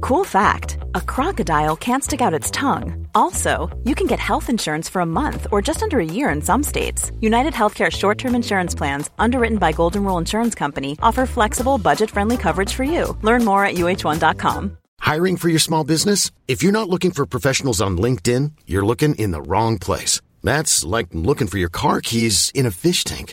Cool fact, a crocodile can't stick out its tongue. Also, you can get health insurance for a month or just under a year in some states. United Healthcare short-term insurance plans, underwritten by Golden Rule Insurance Company, offer flexible, budget-friendly coverage for you. Learn more at uh1.com. Hiring for your small business? If you're not looking for professionals on LinkedIn, you're looking in the wrong place. That's like looking for your car keys in a fish tank.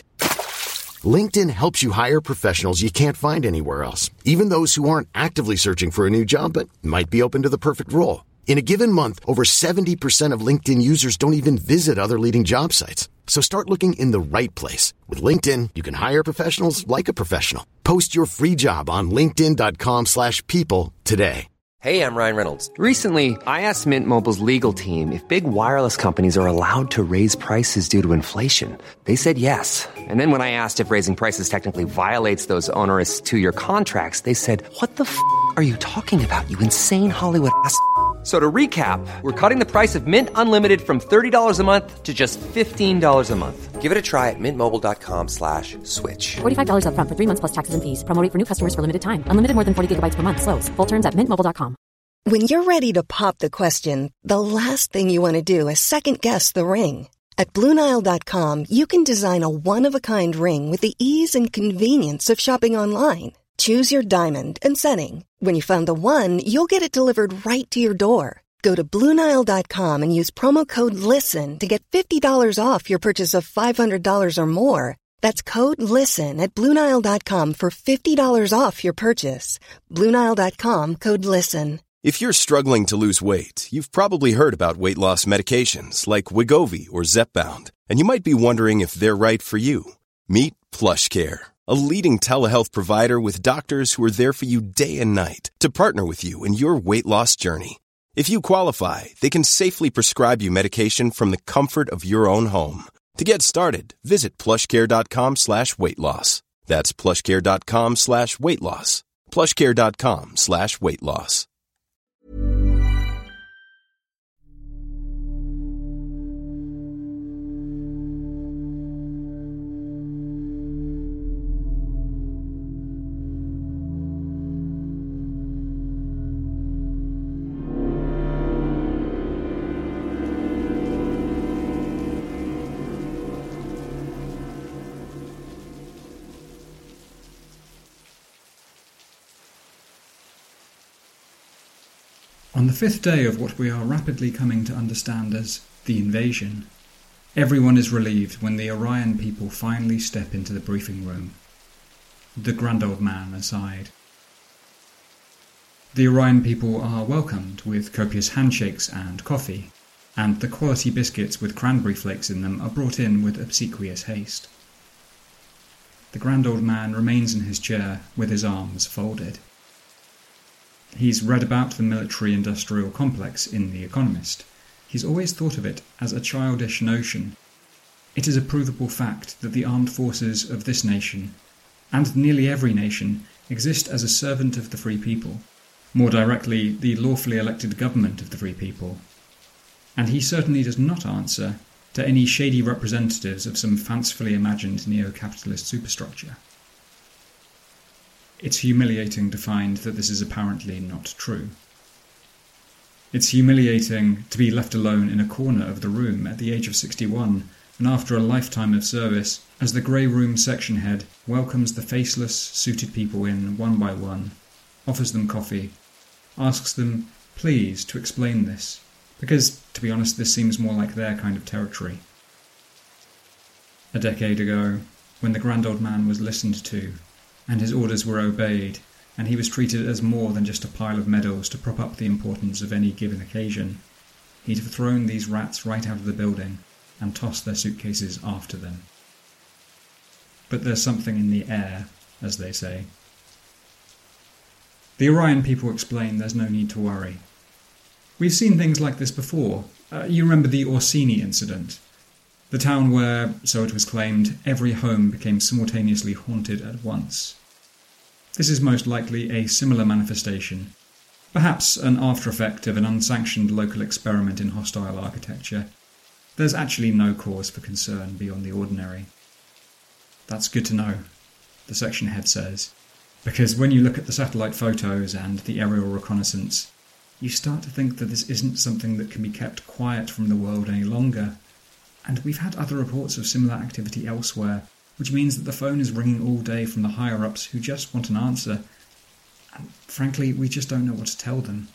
LinkedIn helps you hire professionals you can't find anywhere else, even those who aren't actively searching for a new job but might be open to the perfect role. In a given month, over 70% of LinkedIn users don't even visit other leading job sites. So start looking in the right place. With LinkedIn, you can hire professionals like a professional. Post your free job on linkedin.com/people today. Hey, I'm Ryan Reynolds. Recently, I asked Mint Mobile's legal team if big wireless companies are allowed to raise prices due to inflation. They said yes. And then when I asked if raising prices technically violates those onerous two-year contracts, they said, "What the f*** are you talking about, you insane Hollywood ass?" So to recap, we're cutting the price of Mint Unlimited from $30 a month to just $15 a month. Give it a try at mintmobile.com/switch. $45 up front for 3 months plus taxes and fees. Promo rate for new customers for limited time. Unlimited more than 40 gigabytes per month. Slows full terms at mintmobile.com. When you're ready to pop the question, the last thing you want to do is second-guess the ring. At BlueNile.com, you can design a one-of-a-kind ring with the ease and convenience of shopping online. Choose your diamond and setting. When you find the one, you'll get it delivered right to your door. Go to BlueNile.com and use promo code LISTEN to get $50 off your purchase of $500 or more. That's code LISTEN at BlueNile.com for $50 off your purchase. BlueNile.com, code LISTEN. If you're struggling to lose weight, you've probably heard about weight loss medications like Wegovy or Zepbound, and you might be wondering if they're right for you. Meet PlushCare, a leading telehealth provider with doctors who are there for you day and night to partner with you in your weight loss journey. If you qualify, they can safely prescribe you medication from the comfort of your own home. To get started, visit plushcare.com/weightloss. That's plushcare.com/weightloss. plushcare.com/weightloss. On the fifth day of what we are rapidly coming to understand as the invasion, everyone is relieved when the Orion people finally step into the briefing room, the grand old man aside. The Orion people are welcomed with copious handshakes and coffee, and the quality biscuits with cranberry flakes in them are brought in with obsequious haste. The grand old man remains in his chair with his arms folded. He's read about the military-industrial complex in The Economist. He's always thought of it as a childish notion. It is a provable fact that the armed forces of this nation, and nearly every nation, exist as a servant of the free people, more directly, the lawfully elected government of the free people. And he certainly does not answer to any shady representatives of some fancifully imagined neo-capitalist superstructure. It's humiliating to find that this is apparently not true. It's humiliating to be left alone in a corner of the room at the age of 61, and after a lifetime of service, as the grey room section head welcomes the faceless, suited people in one by one, offers them coffee, asks them, please, to explain this, because, to be honest, this seems more like their kind of territory. A decade ago, when the grand old man was listened to, and his orders were obeyed, and he was treated as more than just a pile of medals to prop up the importance of any given occasion, he'd have thrown these rats right out of the building and tossed their suitcases after them. But there's something in the air, as they say. The Orion people explain there's no need to worry. We've seen things like this before. You remember the Orsini incident? The town where, so it was claimed, every home became simultaneously haunted at once. This is most likely a similar manifestation, perhaps an after-effect of an unsanctioned local experiment in hostile architecture. There's actually no cause for concern beyond the ordinary. That's good to know, the section head says, Because when you look at the satellite photos and the aerial reconnaissance, you start to think that this isn't something that can be kept quiet from the world any longer. And we've had other reports of similar activity elsewhere, which means that the phone is ringing all day from the higher-ups who just want an answer. And frankly, we just don't know what to tell them.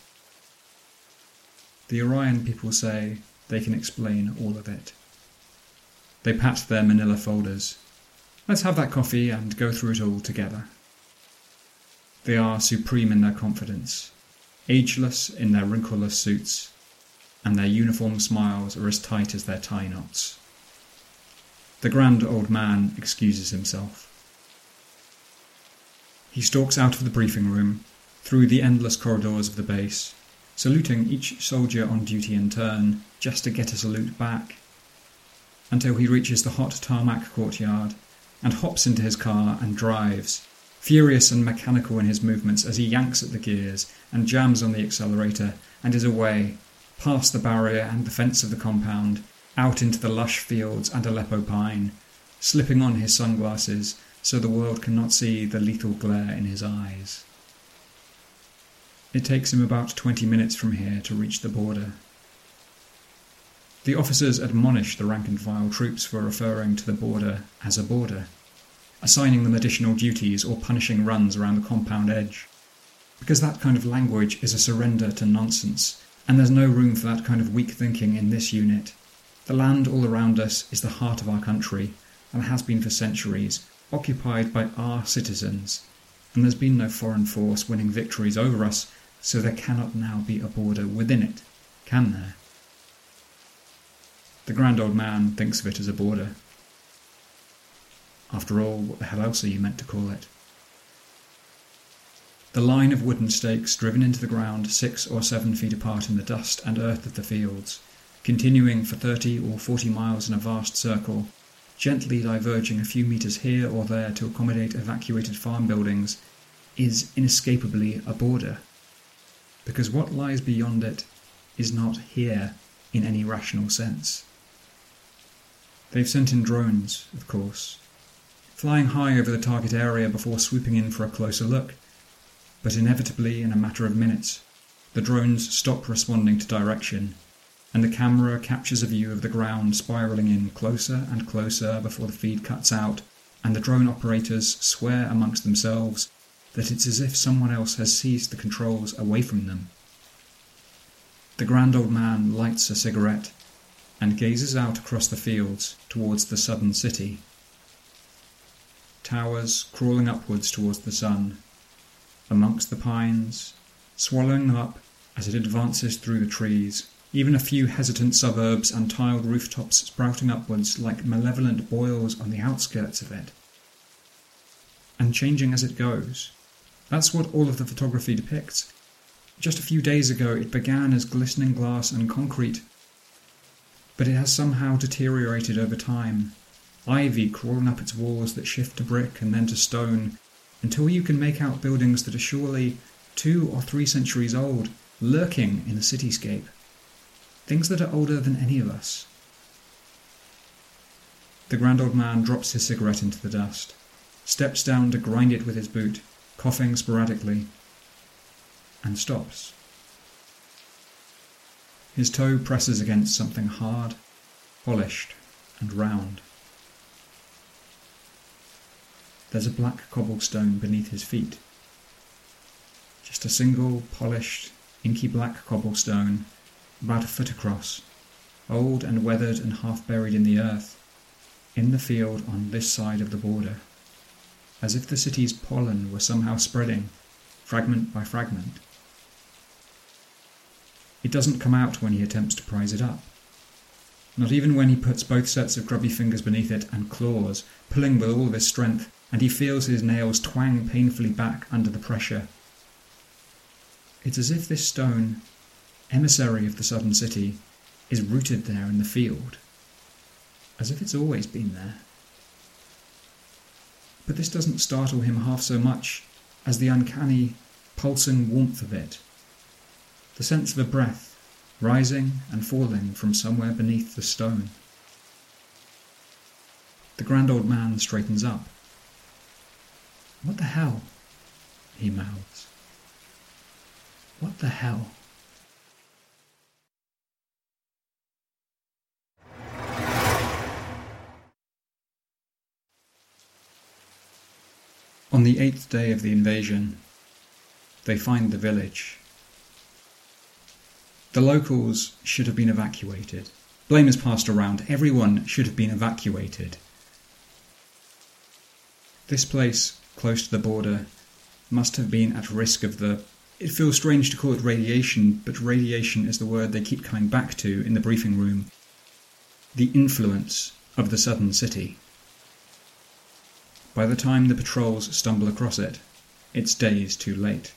The Orion people say they can explain all of it. They pat their manila folders. Let's have that coffee and go through it all together. They are supreme in their confidence, ageless in their wrinkleless suits, and their uniform smiles are as tight as their tie knots. The grand old man excuses himself. He stalks out of the briefing room, through the endless corridors of the base, saluting each soldier on duty in turn, just to get a salute back, until he reaches the hot tarmac courtyard, and hops into his car and drives, furious and mechanical in his movements as he yanks at the gears and jams on the accelerator and is away, past the barrier and the fence of the compound, out into the lush fields and Aleppo pine, slipping on his sunglasses so the world cannot see the lethal glare in his eyes. It takes him about 20 minutes from here to reach the border. The officers admonish the rank-and-file troops for referring to the border as a border, assigning them additional duties or punishing runs around the compound edge, because that kind of language is a surrender to nonsense, and there's no room for that kind of weak thinking in this unit. The land all around us is the heart of our country, and has been for centuries, occupied by our citizens, and there's been no foreign force winning victories over us, so there cannot now be a border within it, can there? The grand old man thinks of it as a border. After all, what the hell else are you meant to call it? The line of wooden stakes driven into the ground 6 or 7 feet apart in the dust and earth of the fields, continuing for 30 or 40 miles in a vast circle, gently diverging a few metres here or there to accommodate evacuated farm buildings, is inescapably a border. Because what lies beyond it is not here in any rational sense. They've sent in drones, of course, flying high over the target area before swooping in for a closer look, but inevitably in a matter of minutes, the drones stop responding to direction, and the camera captures a view of the ground spiralling in closer and closer before the feed cuts out, and the drone operators swear amongst themselves that it's as if someone else has seized the controls away from them. The grand old man lights a cigarette and gazes out across the fields towards the southern city. Towers crawling upwards towards the sun, amongst the pines, swallowing them up as it advances through the trees, even a few hesitant suburbs and tiled rooftops sprouting upwards like malevolent boils on the outskirts of it. And changing as it goes. That's what all of the photography depicts. Just a few days ago it began as glistening glass and concrete, but it has somehow deteriorated over time, ivy crawling up its walls that shift to brick and then to stone, until you can make out buildings that are surely 2 or 3 centuries old, lurking in the cityscape. Things that are older than any of us. The grand old man drops his cigarette into the dust, steps down to grind it with his boot, coughing sporadically, and stops. His toe presses against something hard, polished, and round. There's a black cobblestone beneath his feet. Just a single, polished, inky black cobblestone, about a foot across, old and weathered and half buried in the earth, in the field on this side of the border, as if the city's pollen were somehow spreading, fragment by fragment. It doesn't come out when he attempts to prise it up. Not even when he puts both sets of grubby fingers beneath it and claws, pulling with all of his strength, and he feels his nails twang painfully back under the pressure. It's as if this stone, emissary of the southern city, is rooted there in the field, as if it's always been there. But this doesn't startle him half so much as the uncanny, pulsing warmth of it, the sense of a breath rising and falling from somewhere beneath the stone. The grand old man straightens up. What the hell? he mouths. What the hell? On the 8th day of the invasion, they find the village. The locals should have been evacuated. Blame is passed around. Everyone should have been evacuated. This place, close to the border, must have been at risk of the... It feels strange to call it radiation, but radiation is the word they keep coming back to in the briefing room. The influence of the southern city. By the time the patrols stumble across it, it's days too late.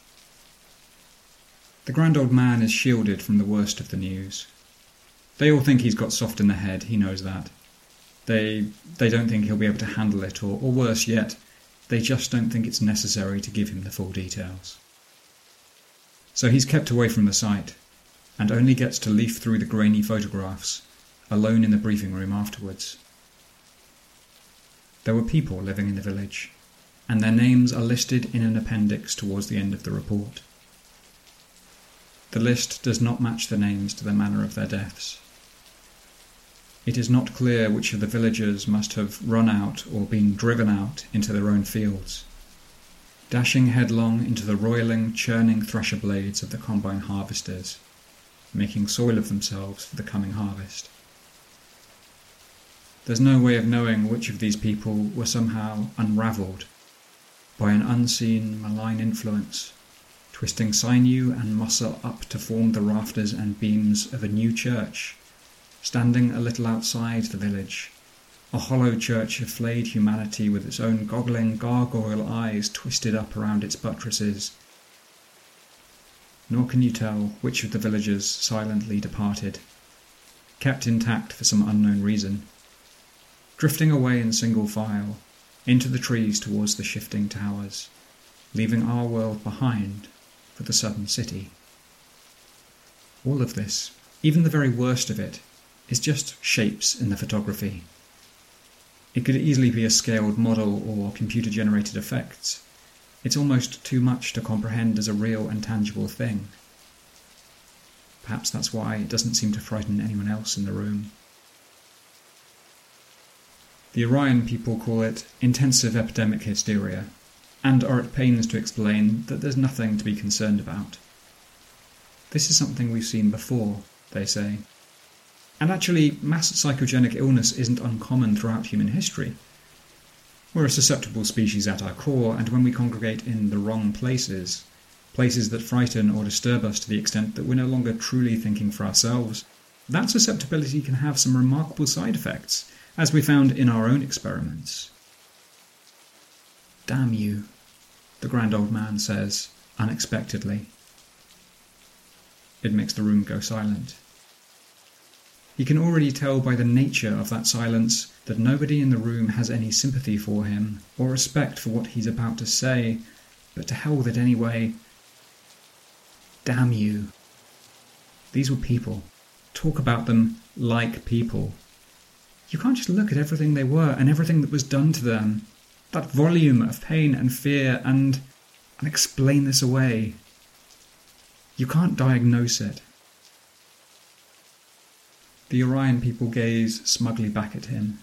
The grand old man is shielded from the worst of the news. They all think he's got soft in the head, he knows that. They don't think he'll be able to handle it, or worse yet, they just don't think it's necessary to give him the full details. So he's kept away from the site, and only gets to leaf through the grainy photographs, alone in the briefing room afterwards. There were people living in the village, and their names are listed in an appendix towards the end of the report. The list does not match the names to the manner of their deaths. It is not clear which of the villagers must have run out or been driven out into their own fields, dashing headlong into the roiling, churning thresher blades of the combine harvesters, making soil of themselves for the coming harvest. There's no way of knowing which of these people were somehow unravelled by an unseen, malign influence, twisting sinew and muscle up to form the rafters and beams of a new church, standing a little outside the village, a hollow church of flayed humanity with its own goggling gargoyle eyes twisted up around its buttresses. Nor can you tell which of the villagers silently departed, kept intact for some unknown reason, drifting away in single file, into the trees towards the shifting towers, leaving our world behind for the southern city. All of this, even the very worst of it, is just shapes in the photography. It could easily be a scaled model or computer-generated effects. It's almost too much to comprehend as a real and tangible thing. Perhaps that's why it doesn't seem to frighten anyone else in the room. The Orion people call it intensive epidemic hysteria, and are at pains to explain that there's nothing to be concerned about. This is something we've seen before, they say. And actually, mass psychogenic illness isn't uncommon throughout human history. We're a susceptible species at our core, and when we congregate in the wrong places, places that frighten or disturb us to the extent that we're no longer truly thinking for ourselves, that susceptibility can have some remarkable side effects, as we found in our own experiments. "Damn you," the grand old man says, unexpectedly. It makes the room go silent. He can already tell by the nature of that silence that nobody in the room has any sympathy for him, or respect for what he's about to say, but to hell with it anyway. Damn you. These were people. Talk about them like people. You can't just look at everything they were and everything that was done to them, that volume of pain and fear, and explain this away. You can't diagnose it. The Orion people gaze smugly back at him.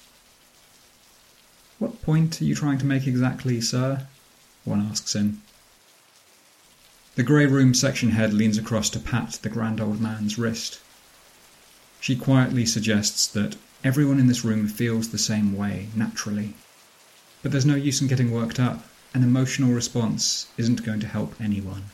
"What point are you trying to make exactly, sir?" one asks him. The grey room section head leans across to pat the grand old man's wrist. She quietly suggests that everyone in this room feels the same way, naturally. But there's no use in getting worked up. An emotional response isn't going to help anyone.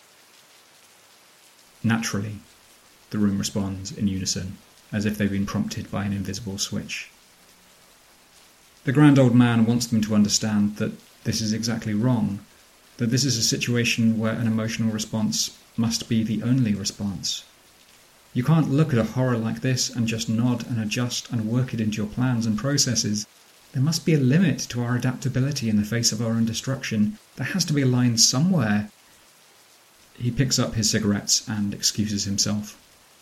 "Naturally," the room responds in unison, as if they've been prompted by an invisible switch. The grand old man wants them to understand that this is exactly wrong, that this is a situation where an emotional response must be the only response. You can't look at a horror like this and just nod and adjust and work it into your plans and processes. There must be a limit to our adaptability in the face of our own destruction. There has to be a line somewhere. He picks up his cigarettes and excuses himself.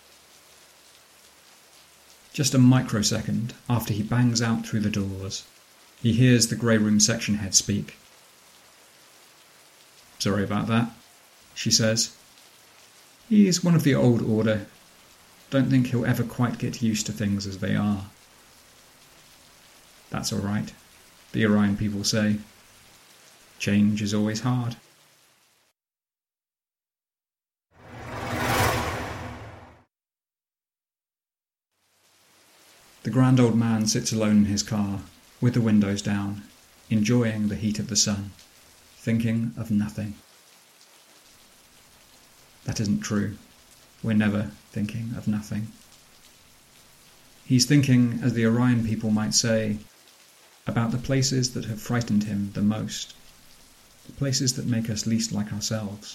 Just a microsecond after he bangs out through the doors, he hears the grey room section head speak. "Sorry about that," she says. "He's one of the old order. Don't think he'll ever quite get used to things as they are." "That's all right," the Orion people say. "Change is always hard." The grand old man sits alone in his car, with the windows down, enjoying the heat of the sun, thinking of nothing. That isn't true. We're never thinking of nothing. He's thinking, as the Orion people might say, about the places that have frightened him the most, the places that make us least like ourselves.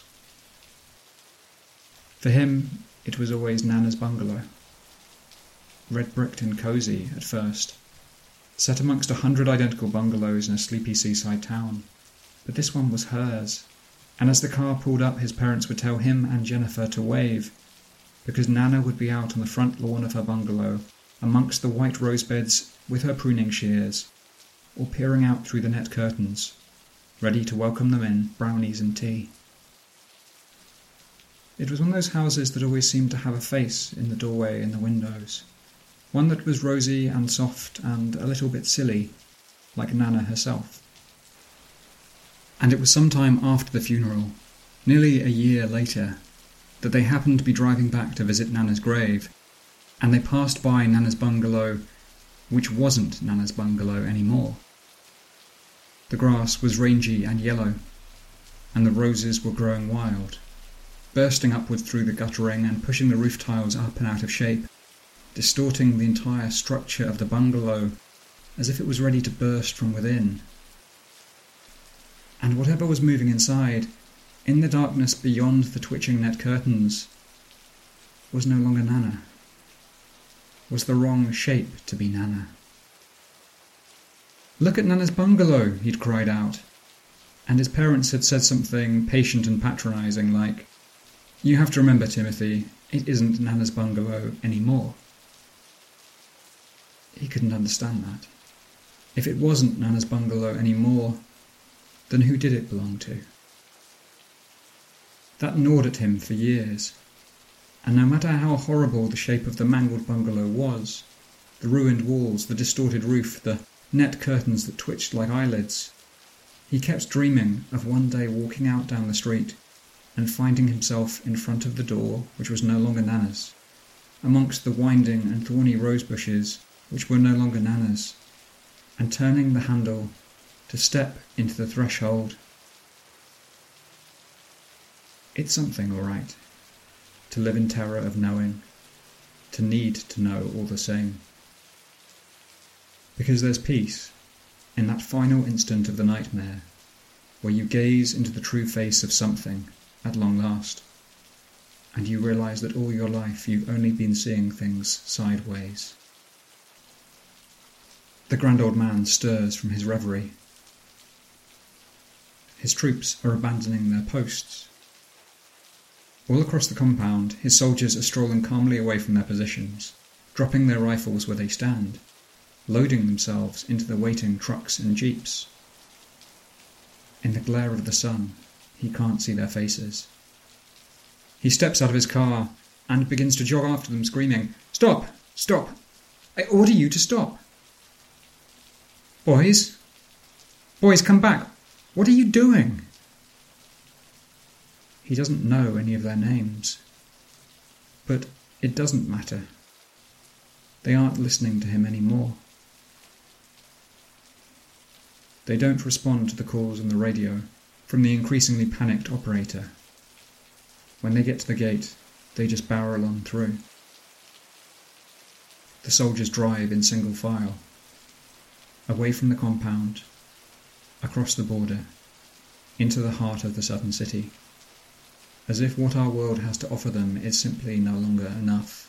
For him, it was always Nana's bungalow. Red-bricked and cosy at first, set amongst 100 identical bungalows in a sleepy seaside town. But this one was hers, and as the car pulled up, his parents would tell him and Jennifer to wave, because Nana would be out on the front lawn of her bungalow, amongst the white rose beds with her pruning shears, or peering out through the net curtains, ready to welcome them in, brownies and tea. It was one of those houses that always seemed to have a face in the doorway and the windows, one that was rosy and soft and a little bit silly, like Nana herself. And it was some time after the funeral, nearly a year later, that they happened to be driving back to visit Nana's grave, and they passed by Nana's bungalow, which wasn't Nana's bungalow anymore. The grass was rangy and yellow, and the roses were growing wild, bursting upward through the guttering and pushing the roof tiles up and out of shape, distorting the entire structure of the bungalow as if it was ready to burst from within. And whatever was moving inside, in the darkness beyond the twitching net curtains, was no longer Nana, was the wrong shape to be Nana. "Look at Nana's bungalow," he'd cried out, and his parents had said something patient and patronising like, "You have to remember, Timothy, it isn't Nana's bungalow anymore." He couldn't understand that. If it wasn't Nana's bungalow anymore, then who did it belong to? That gnawed at him for years, and no matter how horrible the shape of the mangled bungalow was, the ruined walls, the distorted roof, the net curtains that twitched like eyelids, he kept dreaming of one day walking out down the street and finding himself in front of the door which was no longer Nana's, amongst the winding and thorny rose bushes which were no longer Nana's, and turning the handle to step into the threshold. It's something, all right, to live in terror of knowing, to need to know all the same. Because there's peace in that final instant of the nightmare, where you gaze into the true face of something at long last, and you realise that all your life you've only been seeing things sideways. The grand old man stirs from his reverie. His troops are abandoning their posts. All across the compound, his soldiers are strolling calmly away from their positions, dropping their rifles where they stand, loading themselves into the waiting trucks and jeeps. In the glare of the sun, he can't see their faces. He steps out of his car and begins to jog after them, screaming, "Stop! Stop! I order you to stop! Boys! Boys, come back! What are you doing?" He doesn't know any of their names. But it doesn't matter. They aren't listening to him anymore. They don't respond to the calls on the radio from the increasingly panicked operator. When they get to the gate, they just barrel on through. The soldiers drive in single file, away from the compound, across the border, into the heart of the southern city, as if what our world has to offer them is simply no longer enough.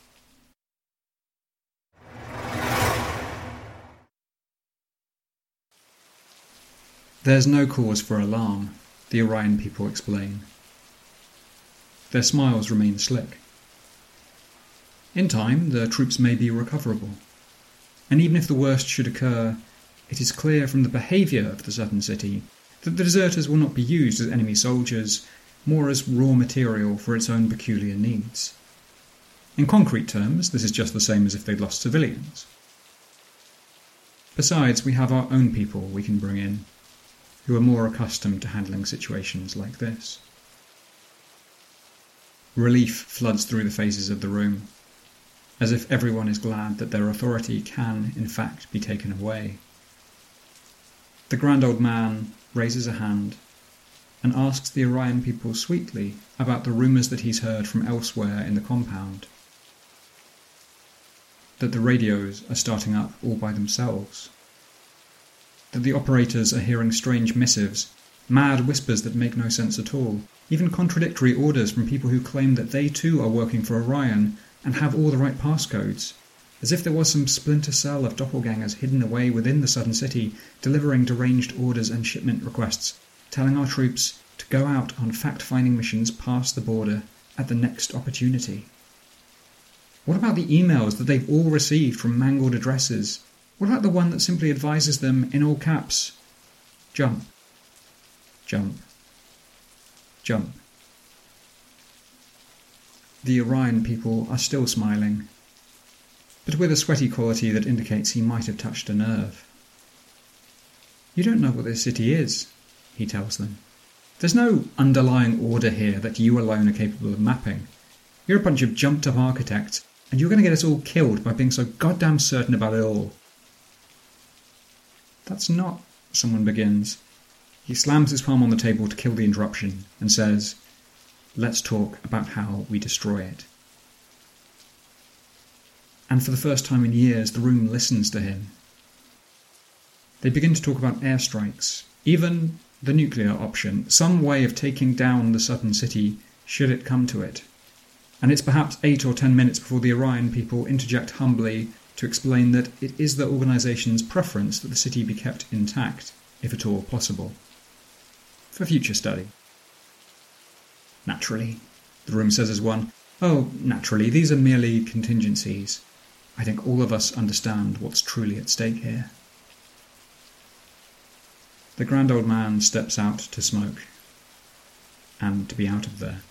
There's no cause for alarm, the Orion people explain. Their smiles remain slick. In time, the troops may be recoverable, and even if the worst should occur, it is clear from the behaviour of the southern city that the deserters will not be used as enemy soldiers, more as raw material for its own peculiar needs. In concrete terms, this is just the same as if they'd lost civilians. Besides, we have our own people we can bring in, who are more accustomed to handling situations like this. Relief floods through the faces of the room, as if everyone is glad that their authority can, in fact, be taken away. The grand old man raises a hand and asks the Orion people sweetly about the rumours that he's heard from elsewhere in the compound. That the radios are starting up all by themselves. That the operators are hearing strange missives, mad whispers that make no sense at all, even contradictory orders from people who claim that they too are working for Orion and have all the right passcodes, as if there was some splinter cell of doppelgangers hidden away within the southern city, delivering deranged orders and shipment requests, telling our troops to go out on fact-finding missions past the border at the next opportunity. What about the emails that they've all received from mangled addresses? What about the one that simply advises them, in all caps, jump, jump, jump? The Orion people are still smiling, but with a sweaty quality that indicates he might have touched a nerve. You don't know what this city is, he tells them. There's no underlying order here that you alone are capable of mapping. You're a bunch of jumped-up architects, and you're going to get us all killed by being so goddamn certain about it all. That's not, someone begins. He slams his palm on the table to kill the interruption and says, let's talk about how we destroy it. And for the first time in years, the room listens to him. They begin to talk about airstrikes, even the nuclear option, some way of taking down the southern city should it come to it. And it's perhaps 8 or 10 minutes before the Orion people interject humbly to explain that it is the organisation's preference that the city be kept intact, if at all possible, for future study. Naturally, the room says as one, oh, naturally, these are merely contingencies. I think all of us understand what's truly at stake here. The grand old man steps out to smoke, and to be out of there.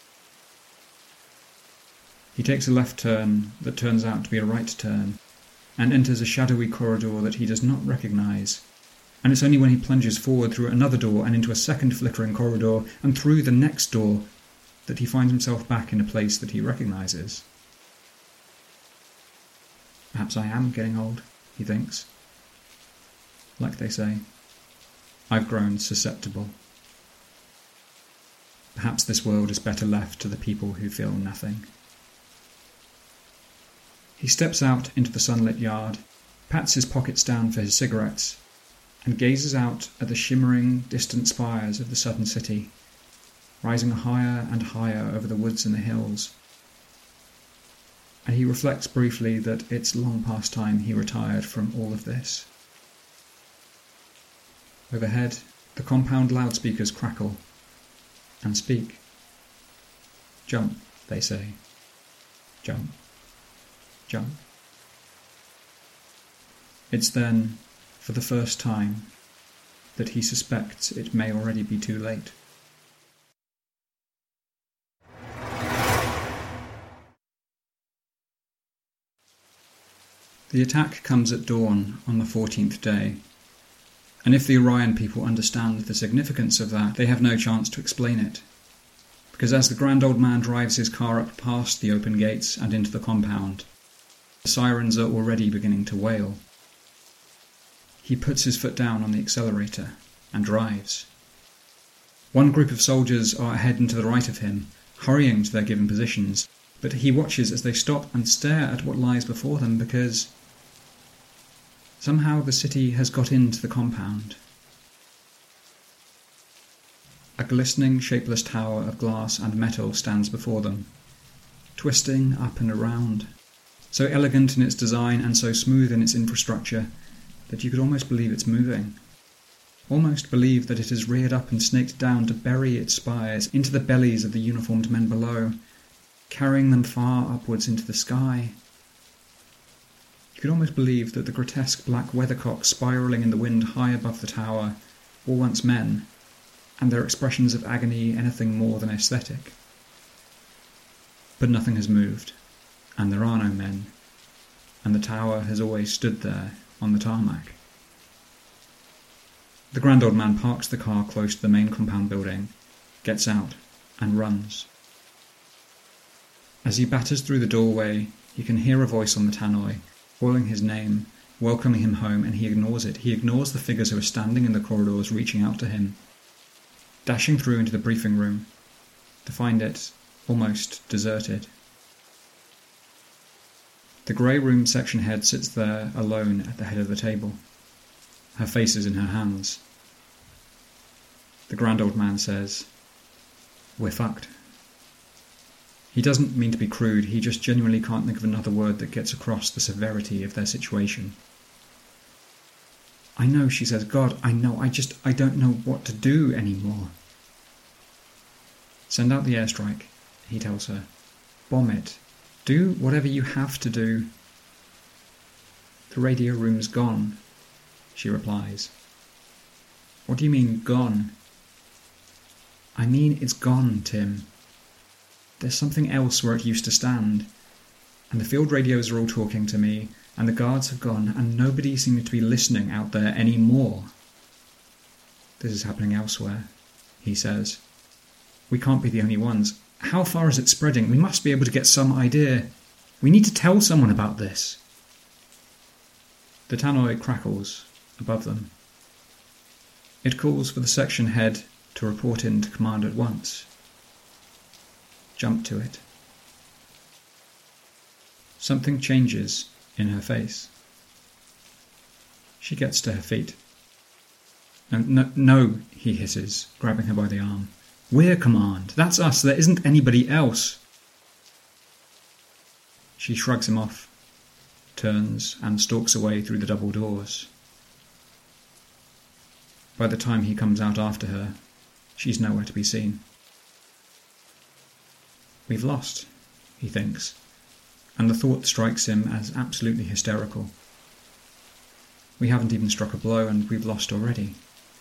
He takes a left turn that turns out to be a right turn, and enters a shadowy corridor that he does not recognise, and it's only when he plunges forward through another door and into a second flickering corridor and through the next door that he finds himself back in a place that he recognises. Perhaps I am getting old, he thinks. Like they say, I've grown susceptible. Perhaps this world is better left to the people who feel nothing. He steps out into the sunlit yard, pats his pockets down for his cigarettes, and gazes out at the shimmering, distant spires of the southern city, rising higher and higher over the woods and the hills. And he reflects briefly that it's long past time he retired from all of this. Overhead, the compound loudspeakers crackle and speak. Jump, they say. Jump. Jump. It's then, for the first time, that he suspects it may already be too late. The attack comes at dawn on the 14th day, and if the Orion people understand the significance of that, they have no chance to explain it. Because as the grand old man drives his car up past the open gates and into the compound, the sirens are already beginning to wail. He puts his foot down on the accelerator and drives. One group of soldiers are ahead and to the right of him, hurrying to their given positions, but he watches as they stop and stare at what lies before them because somehow the city has got into the compound. A glistening, shapeless tower of glass and metal stands before them, twisting up and around, so elegant in its design and so smooth in its infrastructure that you could almost believe it's moving. Almost believe that it has reared up and snaked down to bury its spires into the bellies of the uniformed men below, carrying them far upwards into the sky. You could almost believe that the grotesque black weathercock spiralling in the wind high above the tower were once men, and their expressions of agony anything more than aesthetic. But nothing has moved, and there are no men, and the tower has always stood there on the tarmac. The grand old man parks the car close to the main compound building, gets out, and runs. As he batters through the doorway, he can hear a voice on the tannoy, calling his name, welcoming him home, and he ignores it. He ignores the figures who are standing in the corridors reaching out to him, dashing through into the briefing room, to find it almost deserted. The grey room section head sits there alone at the head of the table. Her face is in her hands. The grand old man says, "We're fucked." He doesn't mean to be crude, he just genuinely can't think of another word that gets across the severity of their situation. "I know," she says. "God, I know, I don't know what to do anymore." "Send out the airstrike," he tells her. "Bomb it. Do whatever you have to do." "The radio room's gone," she replies. "What do you mean, gone?" "I mean it's gone, Tim. There's something else where it used to stand, and the field radios are all talking to me, and the guards have gone, and nobody seems to be listening out there anymore." "This is happening elsewhere," he says. "We can't be the only ones. How far is it spreading? We must be able to get some idea. We need to tell someone about this." The tannoy crackles above them. It calls for the section head to report in to command at once. Jump to it. Something changes in her face. She gets to her feet. No, he hisses, grabbing her by the arm. "We're command. That's us. There isn't anybody else." She shrugs him off, turns, and stalks away through the double doors. By the time he comes out after her, she's nowhere to be seen. We've lost, he thinks, and the thought strikes him as absolutely hysterical. We haven't even struck a blow, and we've lost already.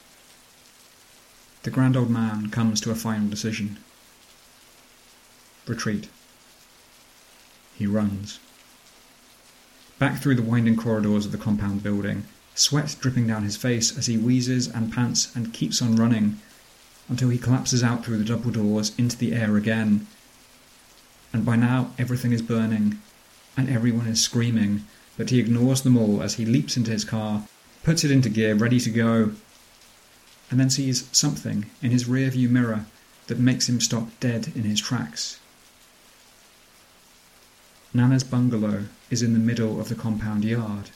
The grand old man comes to a final decision. Retreat. He runs. Back through the winding corridors of the compound building, sweat dripping down his face as he wheezes and pants and keeps on running until he collapses out through the double doors into the air again. And by now everything is burning, and everyone is screaming, but he ignores them all as he leaps into his car, puts it into gear, ready to go, and then sees something in his rear-view mirror that makes him stop dead in his tracks. Nana's bungalow is in the middle of the compound yard.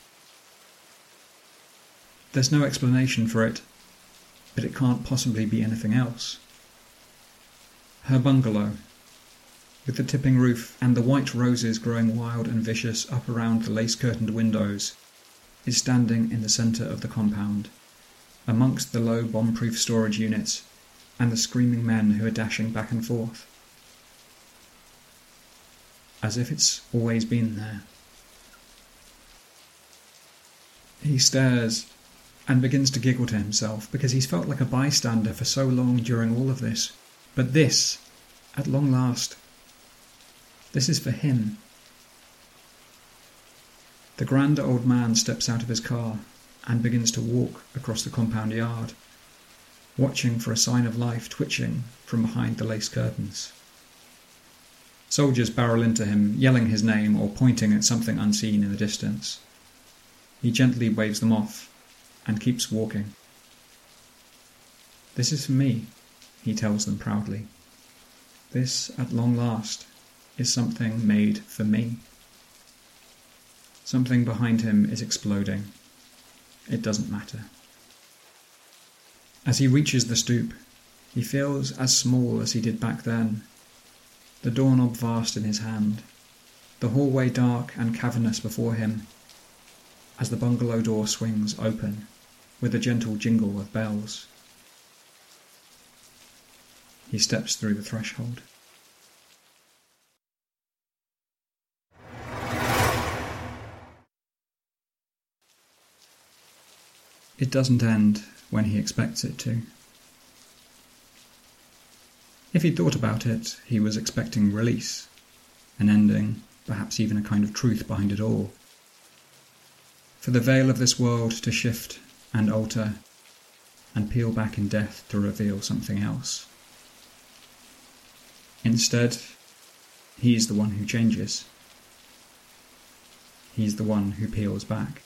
There's no explanation for it, but it can't possibly be anything else. Her bungalow, with the tipping roof and the white roses growing wild and vicious up around the lace-curtained windows, is standing in the centre of the compound, amongst the low bomb-proof storage units and the screaming men who are dashing back and forth. As if it's always been there. He stares and begins to giggle to himself because he's felt like a bystander for so long during all of this. But this, at long last, this is for him. The grand old man steps out of his car and begins to walk across the compound yard, watching for a sign of life twitching from behind the lace curtains. Soldiers barrel into him, yelling his name or pointing at something unseen in the distance. He gently waves them off and keeps walking. "This is for me," he tells them proudly. "This, at long last, is something made for me." Something behind him is exploding. It doesn't matter. As he reaches the stoop, he feels as small as he did back then, the doorknob vast in his hand, the hallway dark and cavernous before him, as the bungalow door swings open with a gentle jingle of bells. He steps through the threshold. It doesn't end when he expects it to. If he'd thought about it, he was expecting release, an ending, perhaps even a kind of truth behind it all. For the veil of this world to shift and alter and peel back in death to reveal something else. Instead, he's the one who changes. He's the one who peels back.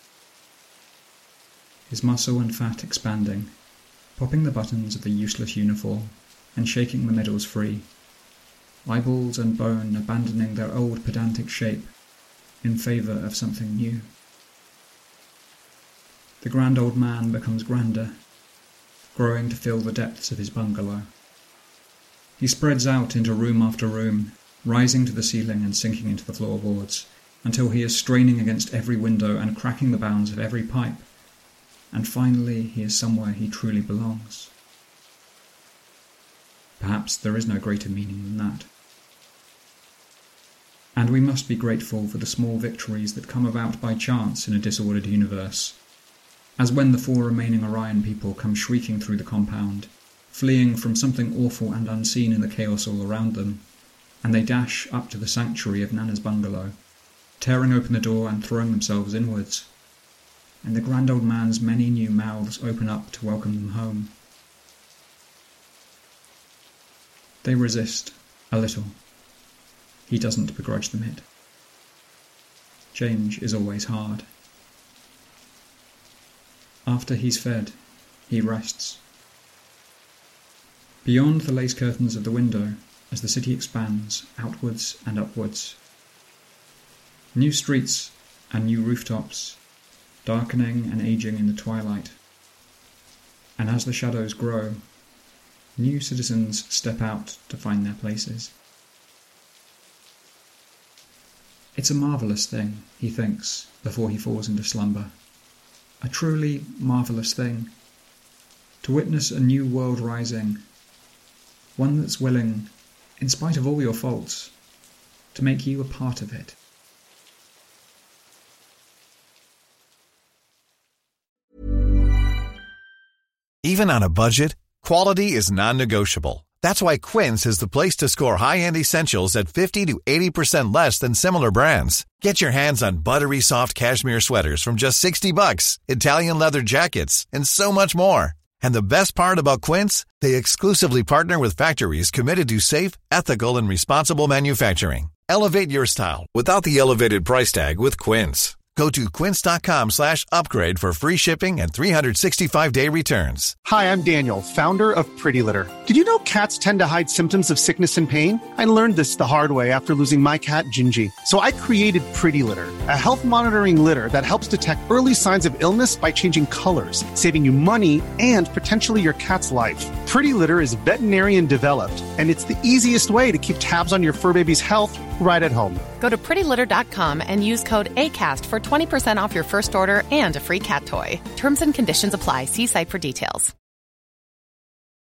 His muscle and fat expanding, popping the buttons of the useless uniform and shaking the middles free, eyeballs and bone abandoning their old pedantic shape in favour of something new. The grand old man becomes grander, growing to fill the depths of his bungalow. He spreads out into room after room, rising to the ceiling and sinking into the floorboards, until he is straining against every window and cracking the bounds of every pipe, and finally he is somewhere he truly belongs. Perhaps there is no greater meaning than that. And we must be grateful for the small victories that come about by chance in a disordered universe, as when the 4 remaining Orion people come shrieking through the compound, fleeing from something awful and unseen in the chaos all around them, and they dash up to the sanctuary of Nana's bungalow, tearing open the door and throwing themselves inwards, and the grand old man's many new mouths open up to welcome them home. They resist, a little. He doesn't begrudge them it. Change is always hard. After he's fed, he rests. Beyond the lace curtains of the window, as the city expands outwards and upwards, new streets and new rooftops, darkening and aging in the twilight. And as the shadows grow, new citizens step out to find their places. It's a marvellous thing, he thinks, before he falls into slumber. A truly marvellous thing. To witness a new world rising, one that's willing, in spite of all your faults, to make you a part of it. Even on a budget, quality is non-negotiable. That's why Quince is the place to score high-end essentials at 50 to 80% less than similar brands. Get your hands on buttery soft cashmere sweaters from just $60, Italian leather jackets, and so much more. And the best part about Quince, they exclusively partner with factories committed to safe, ethical, and responsible manufacturing. Elevate your style without the elevated price tag with Quince. Go to quince.com/upgrade for free shipping and 365-day returns. Hi, I'm Daniel, founder of Pretty Litter. Did you know cats tend to hide symptoms of sickness and pain? I learned this the hard way after losing my cat, Gingy. So I created Pretty Litter, a health monitoring litter that helps detect early signs of illness by changing colors, saving you money and potentially your cat's life. Pretty Litter is veterinarian developed, and it's the easiest way to keep tabs on your fur baby's health right at home. Go to prettylitter.com and use code ACAST for 20% off your first order and a free cat toy. Terms and conditions apply. See site for details.